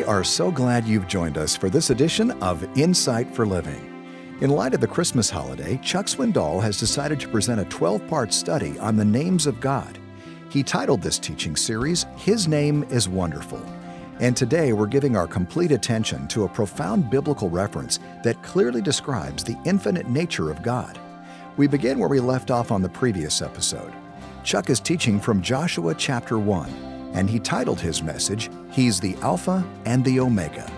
are so glad you've joined us for this edition of Insight for Living. In light of the Christmas holiday, Chuck Swindoll has decided to present a 12-part study on the names of God. He titled this teaching series, His Name is Wonderful. And today we're giving our complete attention to a profound biblical reference that clearly describes the infinite nature of God. We begin where we left off on the previous episode. Chuck is teaching from Joshua chapter 1, and he titled his message, He's the Alpha and the Omega.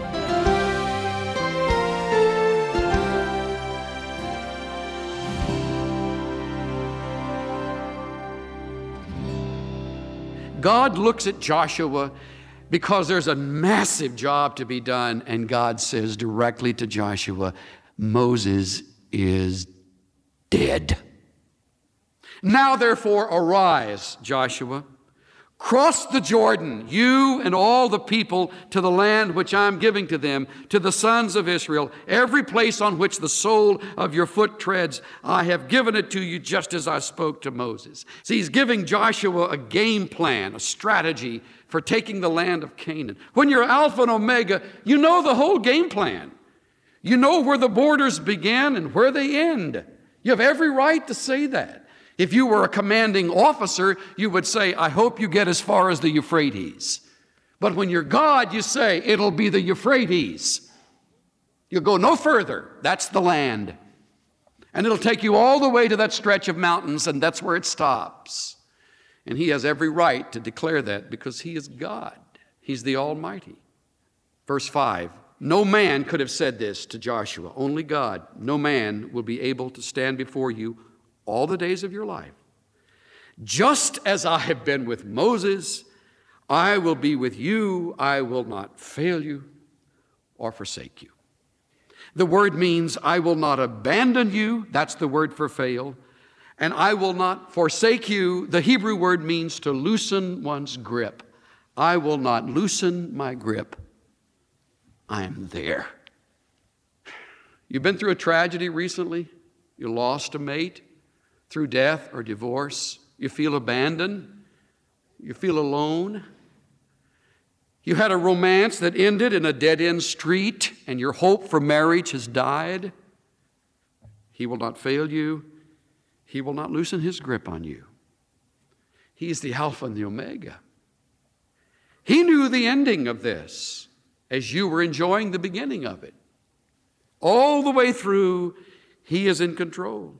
God looks at Joshua because there's a massive job to be done, and God says directly to Joshua, Moses is dead. Now therefore arise, Joshua, cross the Jordan, you and all the people, to the land which I am giving to them, to the sons of Israel. Every place on which the sole of your foot treads, I have given it to you just as I spoke to Moses. See, he's giving Joshua a game plan, a strategy for taking the land of Canaan. When you're Alpha and Omega, you know the whole game plan. You know where the borders begin and where they end. You have every right to say that. If you were a commanding officer, you would say, I hope you get as far as the Euphrates. But when you're God, you say, it'll be the Euphrates. You'll go no further. That's the land. And it'll take you all the way to that stretch of mountains, and that's where it stops. And he has every right to declare that because he is God. He's the Almighty. Verse 5, no man could have said this to Joshua, only God. No man will be able to stand before you all the days of your life. Just as I have been with Moses, I will be with you. I will not fail you or forsake you. The word means I will not abandon you. That's the word for fail. And I will not forsake you. The Hebrew word means to loosen one's grip. I will not loosen my grip. I am there. You've been through a tragedy recently. You lost a mate. Through death or divorce, you feel abandoned, you feel alone. You had a romance that ended in a dead-end street, and your hope for marriage has died. He will not fail you. He will not loosen his grip on you. He is the Alpha and the Omega. He knew the ending of this as you were enjoying the beginning of it. All the way through, he is in control.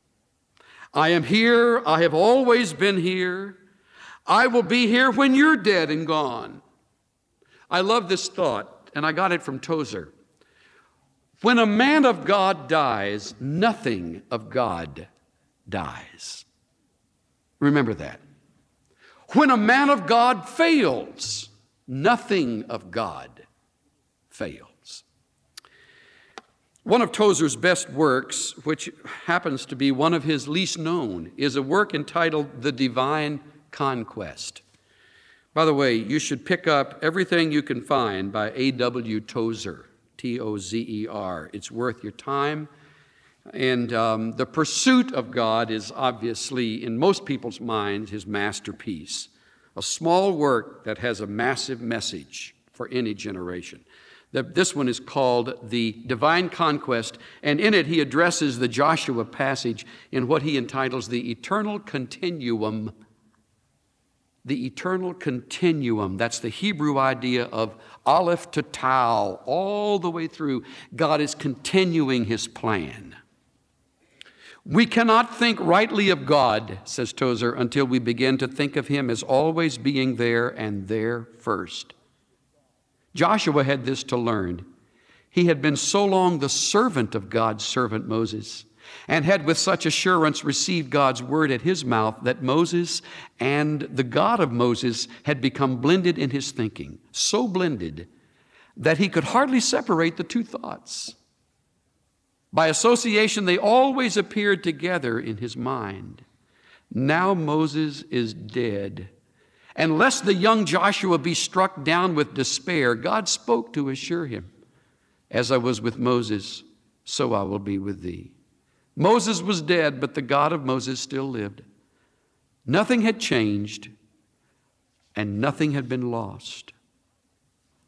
I am here. I have always been here. I will be here when you're dead and gone. I love this thought, and I got it from Tozer. When a man of God dies, nothing of God dies. Remember that. When a man of God fails, nothing of God fails. One of Tozer's best works, which happens to be one of his least known, is a work entitled The Divine Conquest. By the way, you should pick up everything you can find by A.W. Tozer, T-O-Z-E-R. It's worth your time. And The Pursuit of God is obviously, in most people's minds, his masterpiece. A small work that has a massive message for any generation. This one is called The Divine Conquest, and in it he addresses the Joshua passage in what he entitles the eternal continuum. The eternal continuum. That's the Hebrew idea of Aleph to Tau, all the way through. God is continuing his plan. We cannot think rightly of God, says Tozer, until we begin to think of him as always being there and there first. Joshua had this to learn. He had been so long the servant of God's servant Moses, and had with such assurance received God's word at his mouth that Moses and the God of Moses had become blended in his thinking, so blended that he could hardly separate the two thoughts. By association, they always appeared together in his mind. Now Moses is dead. And lest the young Joshua be struck down with despair, God spoke to assure him, as I was with Moses, so I will be with thee. Moses was dead, but the God of Moses still lived. Nothing had changed, and nothing had been lost.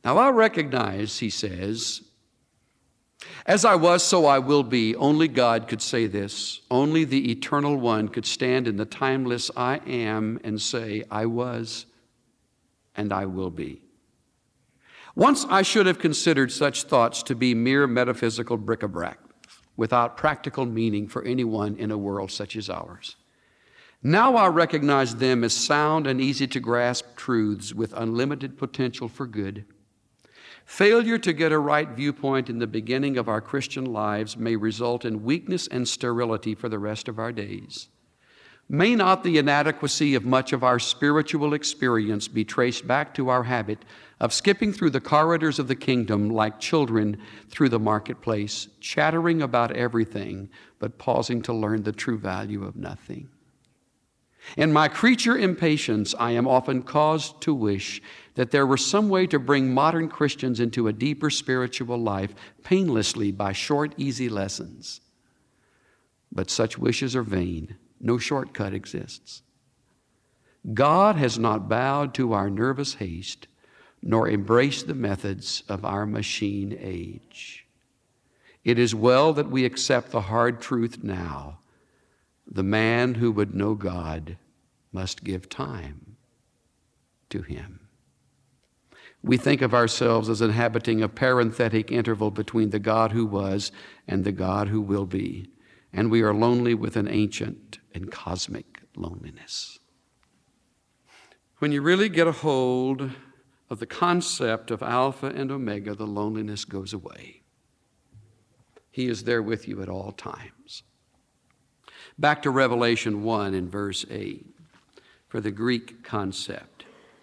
Now I recognize, he says, as I was, so I will be. Only God could say this. Only the Eternal One could stand in the timeless I am and say, I was and I will be. Once I should have considered such thoughts to be mere metaphysical bric-a-brac, without practical meaning for anyone in a world such as ours. Now I recognize them as sound and easy to grasp truths with unlimited potential for good. Failure to get a right viewpoint in the beginning of our Christian lives may result in weakness and sterility for the rest of our days. May not the inadequacy of much of our spiritual experience be traced back to our habit of skipping through the corridors of the kingdom like children through the marketplace, chattering about everything, but pausing to learn the true value of nothing? In my creature impatience, I am often caused to wish that there were some way to bring modern Christians into a deeper spiritual life painlessly by short, easy lessons. But such wishes are vain. No shortcut exists. God has not bowed to our nervous haste, nor embraced the methods of our machine age. It is well that we accept the hard truth now. The man who would know God must give time to Him. We think of ourselves as inhabiting a parenthetic interval between the God who was and the God who will be, and we are lonely with an ancient and cosmic loneliness. When you really get a hold of the concept of Alpha and Omega, the loneliness goes away. He is there with you at all times. Back to Revelation 1 in verse 8 for the Greek concept.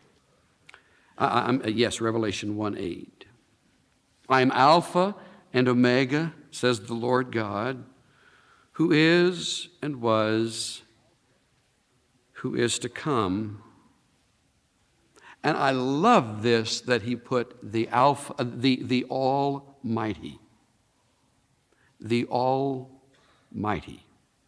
Revelation 1:8. I am Alpha and Omega, says the Lord God, who is and was, who is to come. And I love this, that he put the Alpha, the Almighty. The Almighty.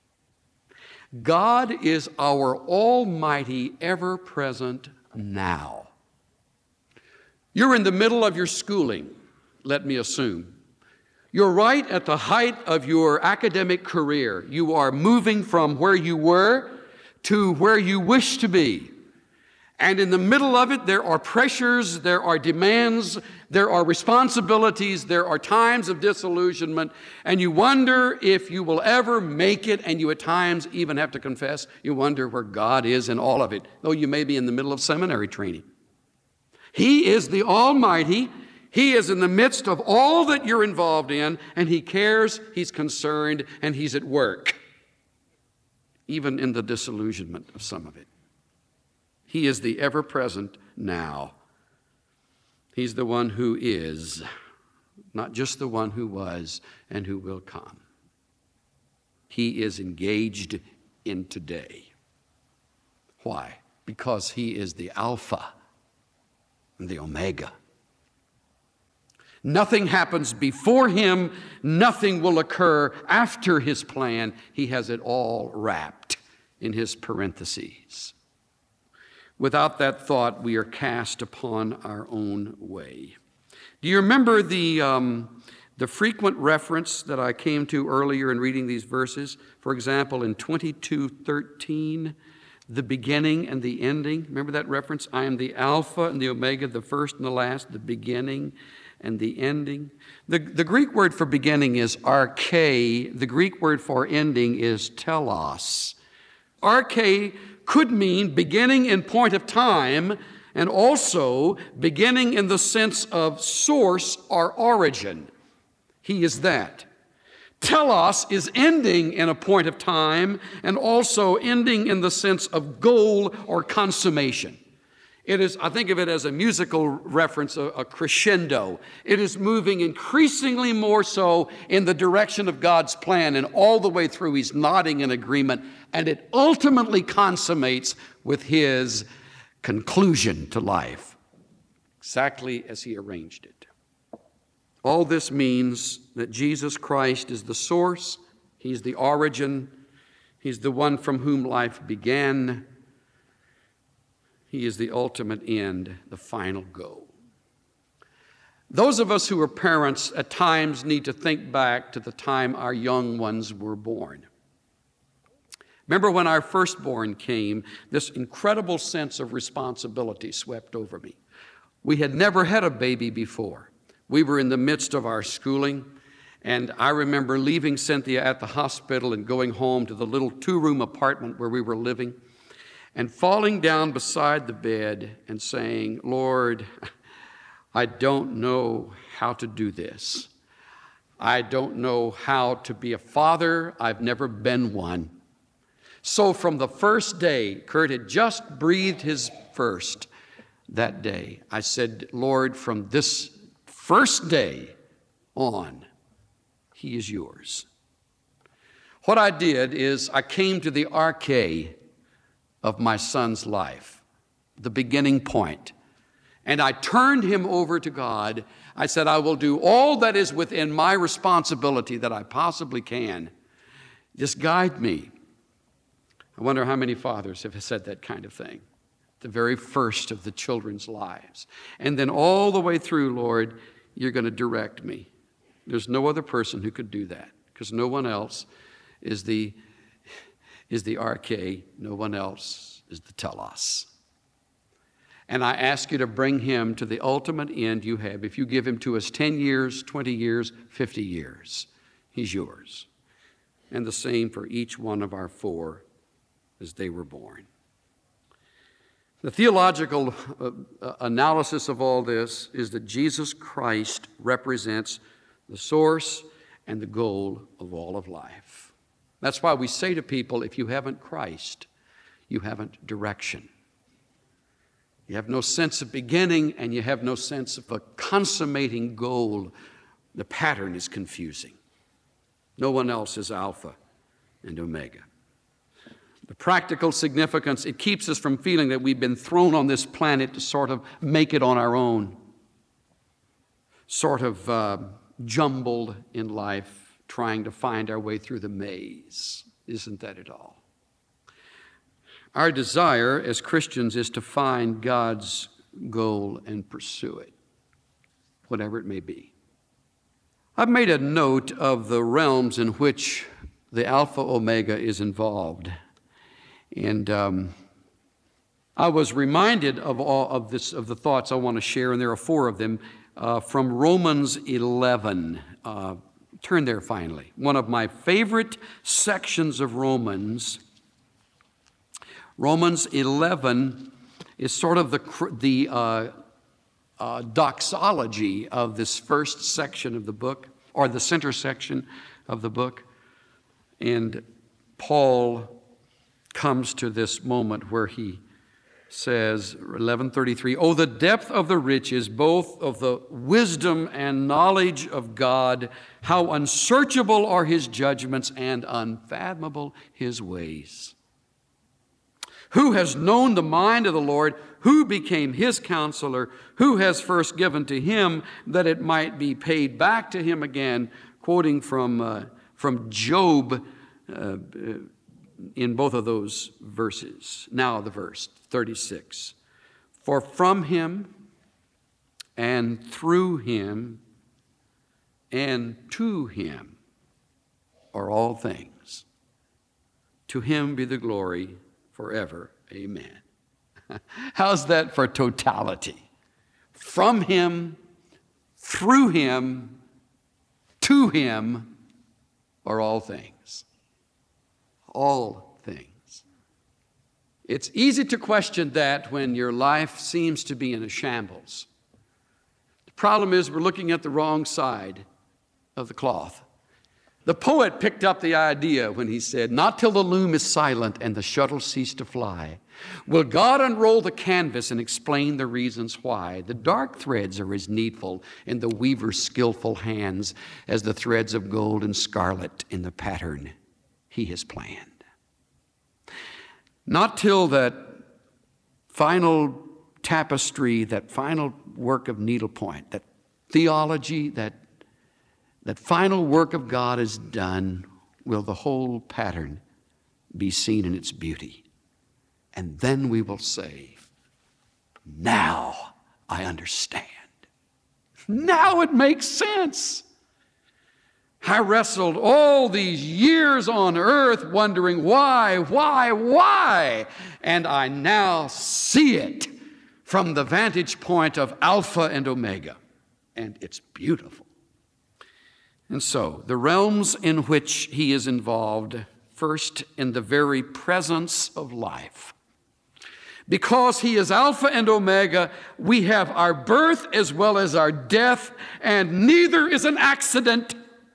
God is our almighty, ever-present now. You're in the middle of your schooling, let me assume. You're right at the height of your academic career. You are moving from where you were to where you wish to be. And in the middle of it, there are pressures, there are demands, there are responsibilities, there are times of disillusionment, and you wonder if you will ever make it, and you at times even have to confess, you wonder where God is in all of it, though you may be in the middle of seminary training. He is the Almighty. He is in the midst of all that you're involved in, and He cares, He's concerned, and He's at work, even in the disillusionment of some of it. He is the ever-present now. He's the one who is, not just the one who was and who will come. He is engaged in today. Why? Because He is the Alpha and the Omega. Nothing happens before Him. Nothing will occur after His plan. He has it all wrapped in His parentheses. Without that thought, we are cast upon our own way. Do you remember the frequent reference that I came to earlier in reading these verses? For example, in 22:13, the beginning and the ending. Remember that reference? I am the Alpha and the Omega, the first and the last, the beginning and the ending. The Greek word for beginning is arche. The Greek word for ending is telos. Arche could mean beginning in point of time, and also beginning in the sense of source or origin. He is that. Telos is ending in a point of time, and also ending in the sense of goal or consummation. It is, I think of it as a musical reference, a crescendo. It is moving increasingly more so in the direction of God's plan, and all the way through He's nodding in agreement, and it ultimately consummates with His conclusion to life, exactly as He arranged it. All this means that Jesus Christ is the source, He's the origin, He's the one from whom life began. He is the ultimate end, the final goal. Those of us who are parents at times need to think back to the time our young ones were born. Remember when our firstborn came, this incredible sense of responsibility swept over me. We had never had a baby before. We were in the midst of our schooling, and I remember leaving Cynthia at the hospital and going home to the little 2-room apartment where we were living and falling down beside the bed and saying, Lord, I don't know how to do this. I don't know how to be a father. I've never been one. So from the first day, Kurt had just breathed his first that day. I said, Lord, from this first day on, he is yours. What I did is I came to the arche of my son's life, the beginning point, and I turned him over to God. I said, I will do all that is within my responsibility that I possibly can. Just guide me. I wonder how many fathers have said that kind of thing, the very first of the children's lives. And then all the way through, Lord, you're going to direct me. There's no other person who could do that because no one else is the arche, no one else is the telos. And I ask you to bring him to the ultimate end you have. If you give him to us 10 years, 20 years, 50 years, he's yours. And the same for each one of our 4 as they were born. The theological analysis of all this is that Jesus Christ represents the source and the goal of all of life. That's why we say to people, if you haven't Christ, you haven't direction. You have no sense of beginning and you have no sense of a consummating goal. The pattern is confusing. No one else is Alpha and Omega. The practical significance, it keeps us from feeling that we've been thrown on this planet to sort of make it on our own, sort of jumbled in life, trying to find our way through the maze. Isn't that it all? Our desire as Christians is to find God's goal and pursue it, whatever it may be. I've made a note of the realms in which the Alpha Omega is involved. And I was reminded of all of this, of the thoughts I want to share, and there are 4 of them, from Romans 11. Turn there finally. One of my favorite sections of Romans 11 is sort of the doxology of this first section of the book, or the center section of the book. And Paul comes to this moment where he says, 11:33, oh, the depth of the riches, both of the wisdom and knowledge of God, how unsearchable are his judgments and unfathomable his ways. Who has known the mind of the Lord? Who became his counselor? Who has first given to him that it might be paid back to him again? Quoting from Job, in both of those verses. Now the verse 36. For from him and through him and to him are all things. To him be the glory forever. Amen. How's that for totality? From him, through him, to him are all things. All things. It's easy to question that when your life seems to be in a shambles. The problem is we're looking at the wrong side of the cloth. The poet picked up the idea when he said, not till the loom is silent and the shuttle cease to fly will God unroll the canvas and explain the reasons why the dark threads are as needful in the weaver's skillful hands as the threads of gold and scarlet in the pattern he has planned. Not till that final tapestry, that final work of needlepoint, that theology, that final work of God is done, will the whole pattern be seen in its beauty. And then we will say, now I understand. Now it makes sense. I wrestled all these years on earth wondering why? And I now see it from the vantage point of Alpha and Omega. And it's beautiful. And so, the realms in which he is involved, first, in the very presence of life. Because he is Alpha and Omega, we have our birth as well as our death, and neither is an accident.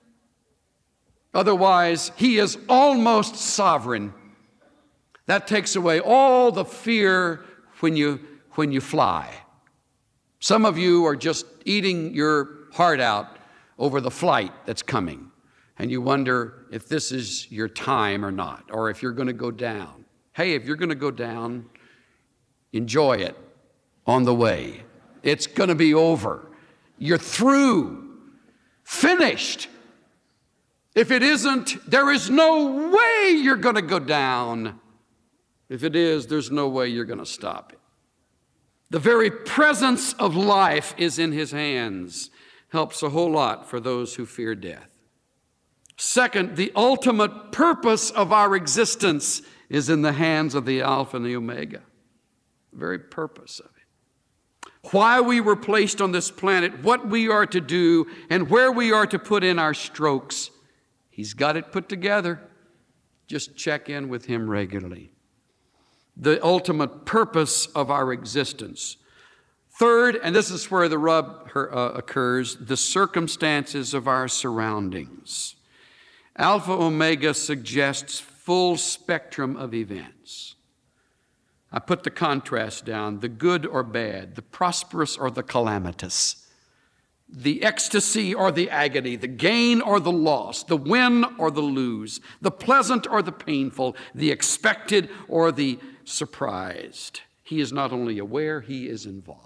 Otherwise, he is almost sovereign. That takes away all the fear when you fly. Some of you are just eating your heart out over the flight that's coming, and you wonder if this is your time or not, or if you're going to go down. Hey, if you're going to go down, enjoy it on the way. It's going to be over. You're through, finished. If it isn't, there is no way you're going to go down. If it is, there's no way you're going to stop it. The very presence of life is in his hands. Helps a whole lot for those who fear death. Second, the ultimate purpose of our existence is in the hands of the Alpha and the Omega. The very purpose of it. Why we were placed on this planet, what we are to do, and where we are to put in our strokes. He's got it put together. Just check in with him regularly. The ultimate purpose of our existence. Third, and this is where the rub occurs, the circumstances of our surroundings. Alpha Omega suggests full spectrum of events. I put the contrast down, the good or bad, the prosperous or the calamitous, the ecstasy or the agony, the gain or the loss, the win or the lose, the pleasant or the painful, the expected or the surprised. He is not only aware, he is involved.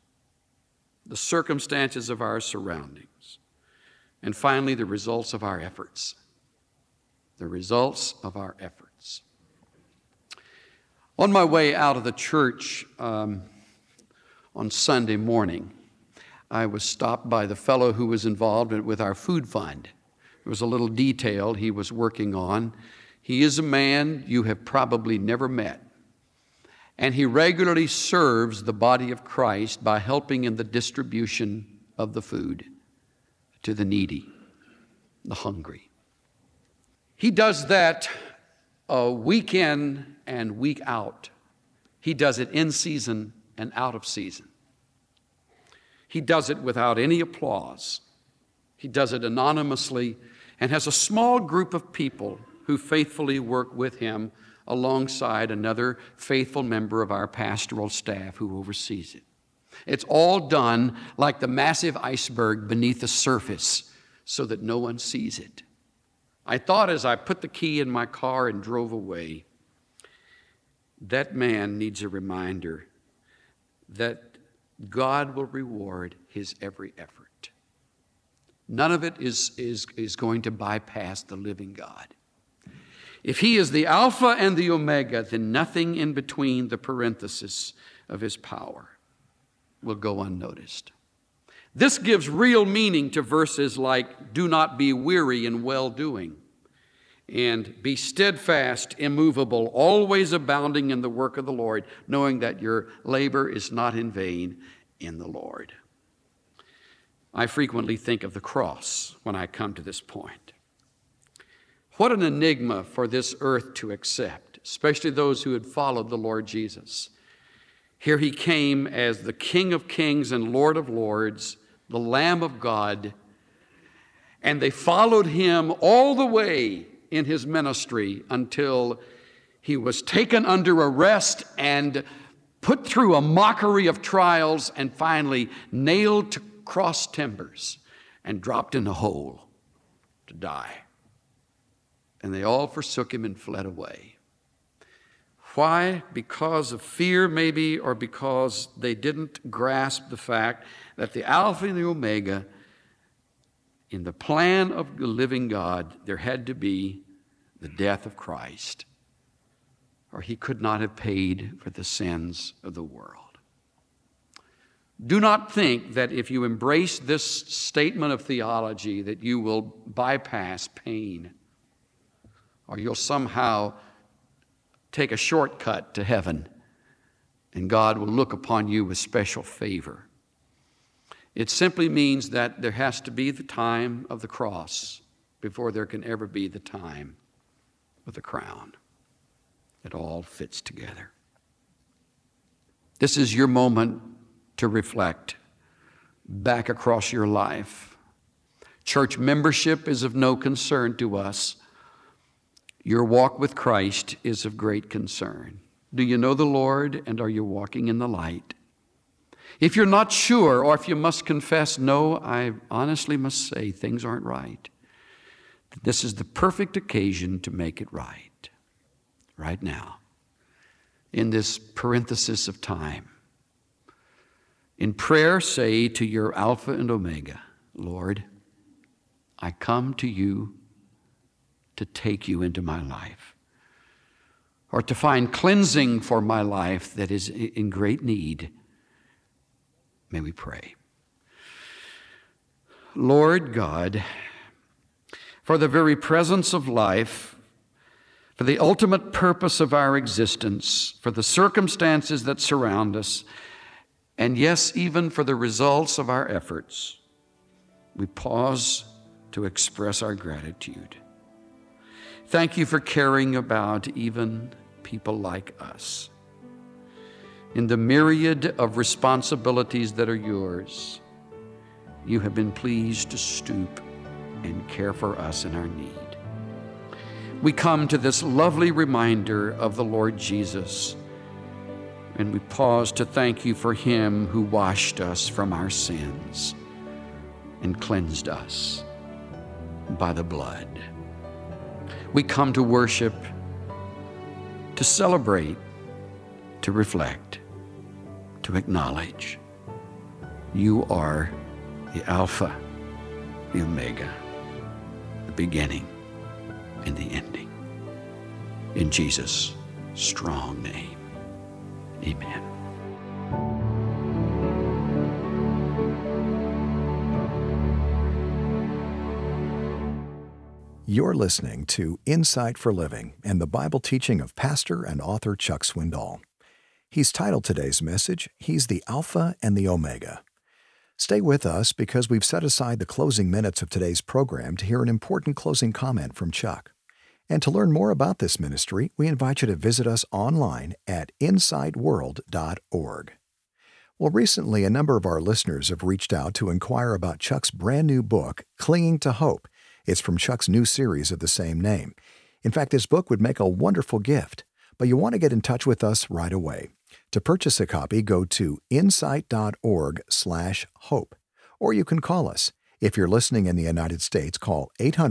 The circumstances of our surroundings. And finally, the results of our efforts. The results of our efforts. On my way out of the church on Sunday morning, I was stopped by the fellow who was involved with our food fund. There was a little detail he was working on. He is a man you have probably never met. And he regularly serves the body of Christ by helping in the distribution of the food to the needy, the hungry. He does that week in and week out. He does it in season and out of season. He does it without any applause. He does it anonymously and has a small group of people who faithfully work with him alongside another faithful member of our pastoral staff who oversees it. It's all done like the massive iceberg beneath the surface so that no one sees it. I thought as I put the key in my car and drove away, that man needs a reminder that God will reward his every effort. None of it is going to bypass the living God. If he is the Alpha and the Omega, then nothing in between the parenthesis of his power will go unnoticed. This gives real meaning to verses like, do not be weary in well-doing, and be steadfast, immovable, always abounding in the work of the Lord, knowing that your labor is not in vain in the Lord. I frequently think of the cross when I come to this point. What an enigma for this earth to accept, especially those who had followed the Lord Jesus. Here he came as the King of Kings and Lord of Lords, the Lamb of God, and they followed him all the way in his ministry until he was taken under arrest and put through a mockery of trials and finally nailed to cross timbers and dropped in a hole to die. And they all forsook him and fled away. Why? Because of fear, maybe, or because they didn't grasp the fact that the Alpha and the Omega, in the plan of the living God, there had to be the death of Christ, or he could not have paid for the sins of the world. Do not think that if you embrace this statement of theology that you will bypass pain or you'll somehow take a shortcut to heaven and God will look upon you with special favor. It simply means that there has to be the time of the cross before there can ever be the time of the crown. It all fits together. This is your moment to reflect back across your life. Church membership is of no concern to us. Your walk with Christ is of great concern. Do you know the Lord, and are you walking in the light? If you're not sure, or if you must confess, no, I honestly must say things aren't right, this is the perfect occasion to make it right now, in this parenthesis of time. In prayer, say to your Alpha and Omega, Lord, I come to you to take you into my life, or to find cleansing for my life that is in great need. May we pray. Lord God, for the very presence of life, for the ultimate purpose of our existence, for the circumstances that surround us, and yes, even for the results of our efforts, we pause to express our gratitude. Thank you for caring about even people like us. In the myriad of responsibilities that are yours, you have been pleased to stoop and care for us in our need. We come to this lovely reminder of the Lord Jesus, and we pause to thank you for him who washed us from our sins and cleansed us by the blood. We come to worship, to celebrate, to reflect, to acknowledge. You are the Alpha, the Omega, the beginning and the ending. In Jesus' strong name, amen. You're listening to Insight for Living and the Bible teaching of pastor and author Chuck Swindoll. He's titled today's message, He's the Alpha and the Omega. Stay with us because we've set aside the closing minutes of today's program to hear an important closing comment from Chuck. And to learn more about this ministry, we invite you to visit us online at insightworld.org. Well, recently a number of our listeners have reached out to inquire about Chuck's brand new book, Clinging to Hope. It's from Chuck's new series of the same name. In fact, this book would make a wonderful gift, but you want to get in touch with us right away. To purchase a copy, go to insight.org/hope, or you can call us. If you're listening in the United States, call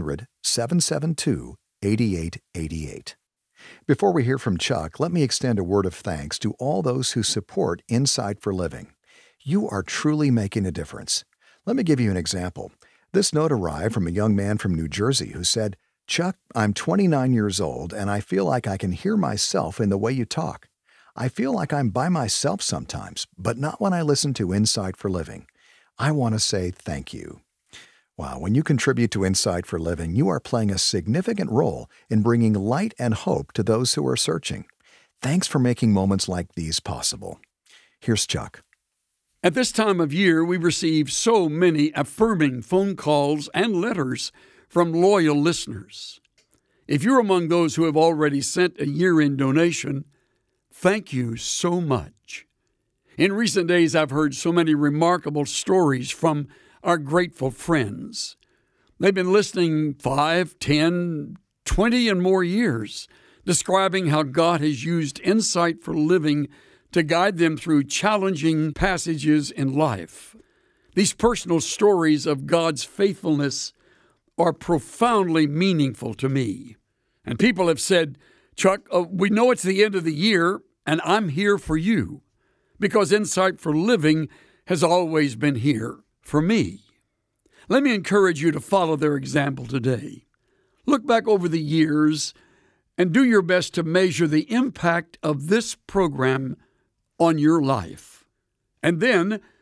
800-772-8888. Before we hear from Chuck, let me extend a word of thanks to all those who support Insight for Living. You are truly making a difference. Let me give you an example. This note arrived from a young man from New Jersey who said, Chuck, I'm 29 years old and I feel like I can hear myself in the way you talk. I feel like I'm by myself sometimes, but not when I listen to Insight for Living. I want to say thank you. Wow, when you contribute to Insight for Living, you are playing a significant role in bringing light and hope to those who are searching. Thanks for making moments like these possible. Here's Chuck. At this time of year, we receive so many affirming phone calls and letters from loyal listeners. If you're among those who have already sent a year-end donation, thank you so much. In recent days, I've heard so many remarkable stories from our grateful friends. They've been listening 5, 10, 20, and more years, describing how God has used Insight for Living to guide them through challenging passages in life. These personal stories of God's faithfulness are profoundly meaningful to me. And people have said, Chuck, we know it's the end of the year, and I'm here for you, because Insight for Living has always been here for me. Let me encourage you to follow their example today. Look back over the years and do your best to measure the impact of this program on your life. And then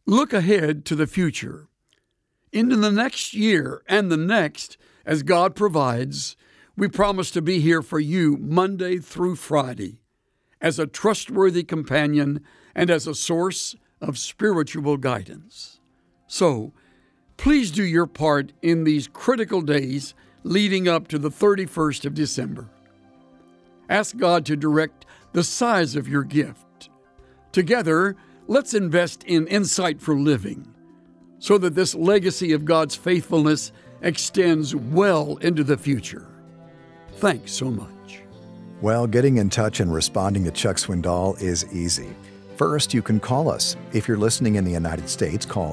Look ahead to the future, into the next year and the next, as God provides. We promise to be here for you Monday through Friday as a trustworthy companion and as a source of spiritual guidance. So, please do your part in these critical days leading up to the 31st of December. Ask God to direct the size of your gift. Together, let's invest in Insight for Living so that this legacy of God's faithfulness extends well into the future. Thanks so much. Well, getting in touch and responding to Chuck Swindoll is easy. First, you can call us. If you're listening in the United States, call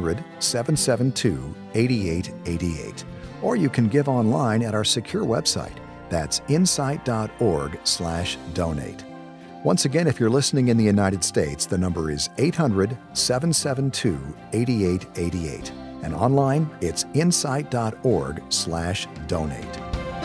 800-772-8888. Or you can give online at our secure website. That's insight.org/donate. Once again, if you're listening in the United States, the number is 800-772-8888. And online, it's insight.org/donate.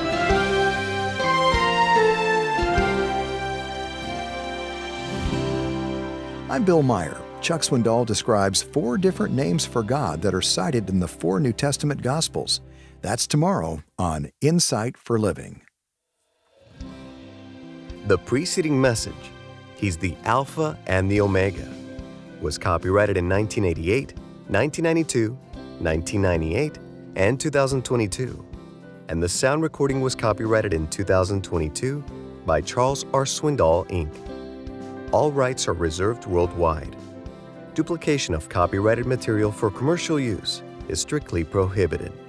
I'm Bill Meyer. Chuck Swindoll describes 4 different names for God that are cited in the 4 New Testament Gospels. That's tomorrow on Insight for Living. The preceding message, He's the Alpha and the Omega, was copyrighted in 1988, 1992, 1998, and 2022, and the sound recording was copyrighted in 2022 by Charles R. Swindoll, Inc. All rights are reserved worldwide. Duplication of copyrighted material for commercial use is strictly prohibited.